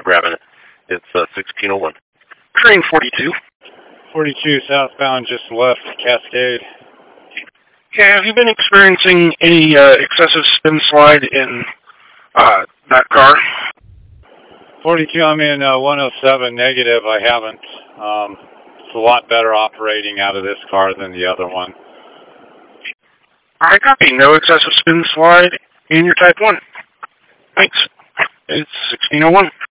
for grabbing it. It's 1601. Train 42. 42 southbound, just left Cascade. Yeah, have you been experiencing any excessive spin slide in that car? 42, I'm in 107 negative. I haven't. It's a lot better operating out of this car than the other one. I copy. No excessive spin slide in your Type 1. Thanks. It's 1601.